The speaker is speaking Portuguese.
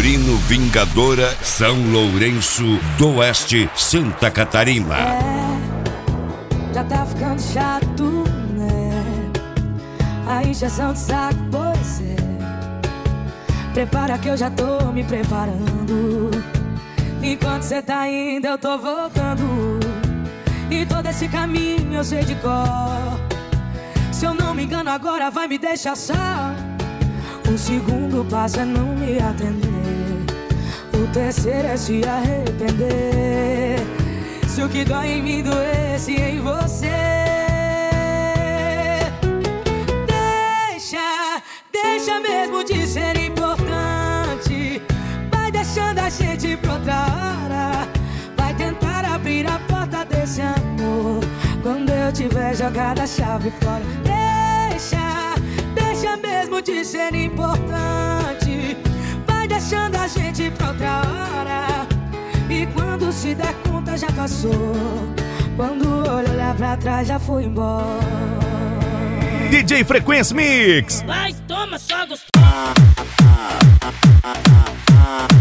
Vitorino Vingadora, São Lourenço do Oeste, Santa Catarina. Já tá ficando chato, né? A injeção de saco, pois é. Prepara que eu já tô me preparando. Enquanto cê tá indo, eu tô voltando. E todo esse caminho eu sei de cor. Se eu não me engano, agora vai me deixar só. O segundo passo é não me atender. O terceiro é se arrepender. Se o que dói em mim doesse em você. Deixa mesmo de ser importante. Vai deixando a gente pra outra hora. Vai tentar abrir a porta desse amor quando eu tiver jogado a chave fora. Deixa mesmo de ser importante. Vai deixando a gente pra outra hora. E quando se der conta já passou. Quando o olho olhar pra trás já foi embora. DJ Frequência Mix. Vai, toma só gostoso.